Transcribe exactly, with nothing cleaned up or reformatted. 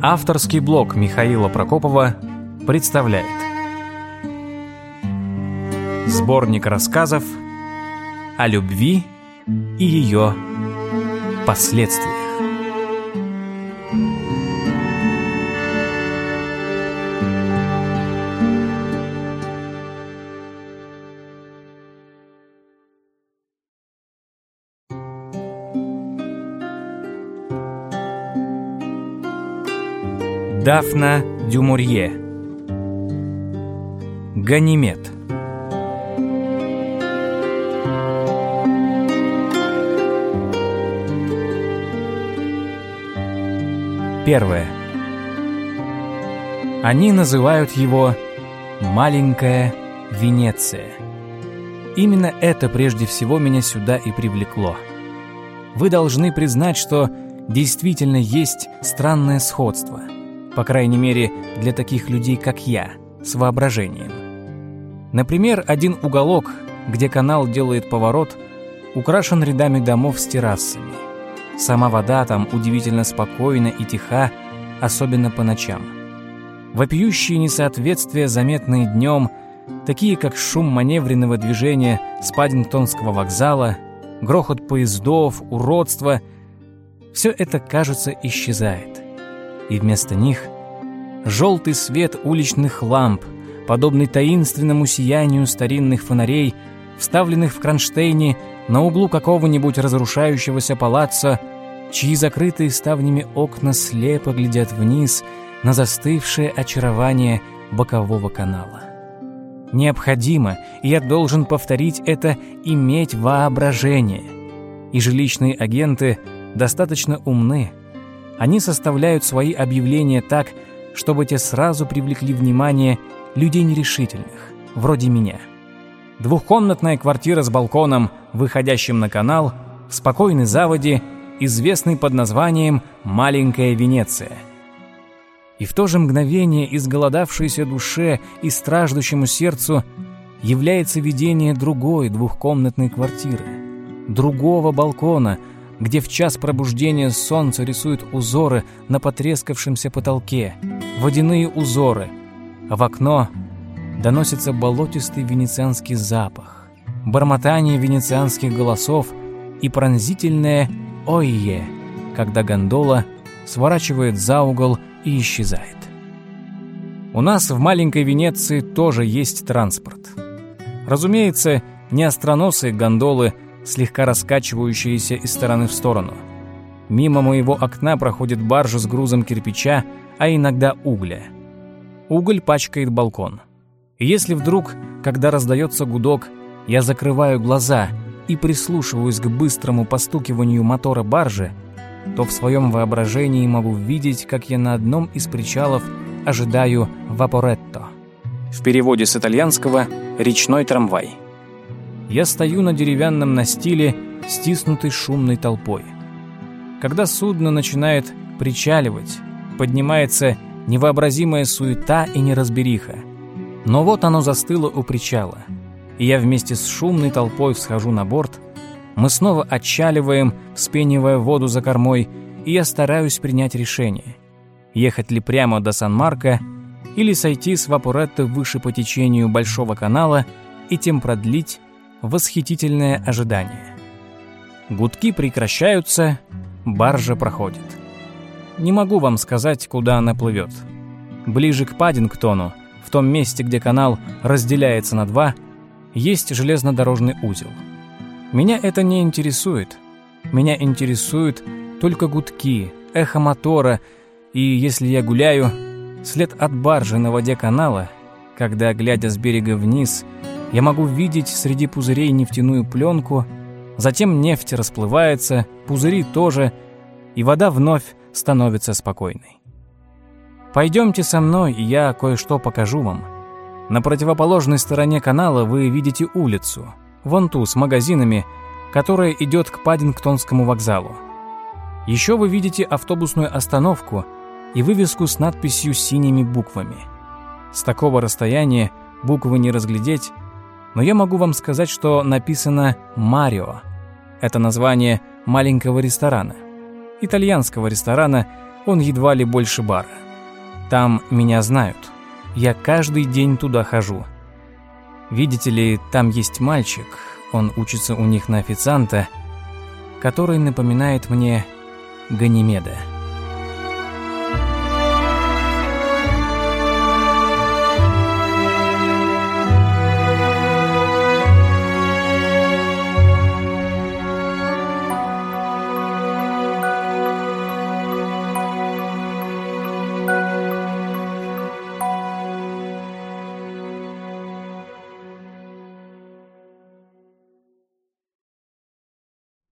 Авторский блог Михаила Прокопова представляет сборник рассказов о любви и ее последствиях. Дафна дю Морье. Ганимед. Первое. Они называют его «Маленькая Венеция». Именно это прежде всего меня сюда и привлекло. Вы должны признать, что действительно есть странное сходство. По крайней мере, для таких людей, как я, с воображением. Например, один уголок, где канал делает поворот, украшен рядами домов с террасами. Сама вода там удивительно спокойна и тиха, особенно по ночам. Вопиющие несоответствия, заметные днем, такие как шум маневренного движения с Паддингтонского вокзала, грохот поездов, уродство — все это, кажется, исчезает. И вместо них желтый свет уличных ламп, подобный таинственному сиянию старинных фонарей, вставленных в кронштейне на углу какого-нибудь разрушающегося палаццо, чьи закрытые ставнями окна слепо глядят вниз на застывшее очарование бокового канала. Необходимо, и я должен повторить это, иметь воображение. И жилищные агенты достаточно умны. Они составляют свои объявления так, чтобы те сразу привлекли внимание людей нерешительных, вроде меня. Двухкомнатная квартира с балконом, выходящим на канал, в спокойной заводе, известный под названием «Маленькая Венеция». И в то же мгновение изголодавшейся душе и страждущему сердцу является видение другой двухкомнатной квартиры, другого балкона, где в час пробуждения солнце рисует узоры на потрескавшемся потолке, водяные узоры, а в окно доносится болотистый венецианский запах, бормотание венецианских голосов и пронзительное «ойе», когда гондола сворачивает за угол и исчезает. У нас в маленькой Венеции тоже есть транспорт. Разумеется, не остроносые гондолы, слегка раскачивающиеся из стороны в сторону. Мимо моего окна проходит баржа с грузом кирпича, а иногда угля. Уголь пачкает балкон. И если вдруг, когда раздается гудок, я закрываю глаза и прислушиваюсь к быстрому постукиванию мотора баржи, то в своем воображении могу видеть, как я на одном из причалов ожидаю вапоретто. В переводе с итальянского «речной трамвай». Я стою на деревянном настиле, стиснутый шумной толпой. Когда судно начинает причаливать, поднимается невообразимая суета и неразбериха. Но вот оно застыло у причала, и я вместе с шумной толпой всхожу на борт. Мы снова отчаливаем, вспенивая воду за кормой, и я стараюсь принять решение, ехать ли прямо до Сан-Марко или сойти с вапоретто выше по течению Большого канала и тем продлить восхитительное ожидание. Гудки прекращаются, баржа проходит. Не могу вам сказать, куда она плывет. Ближе к Паддингтону, в том месте, где канал разделяется на два, есть железнодорожный узел. Меня это не интересует. Меня интересуют только гудки, эхо мотора, и если я гуляю, след от баржи на воде канала, когда, глядя с берега вниз, я могу видеть среди пузырей нефтяную пленку, затем нефть расплывается, пузыри тоже, и вода вновь становится спокойной. Пойдемте со мной, и я кое-что покажу вам. На противоположной стороне канала вы видите улицу, вон ту с магазинами, которая идет к Паддингтонскому вокзалу. Еще вы видите автобусную остановку и вывеску с надписью синими буквами. С такого расстояния буквы не разглядеть, но я могу вам сказать, что написано «Марио». Это название маленького ресторана, итальянского ресторана, Он едва ли больше бара. Там меня знают. Я каждый день туда хожу. Видите ли, там есть мальчик, он учится у них на официанта, который напоминает мне Ганимеда.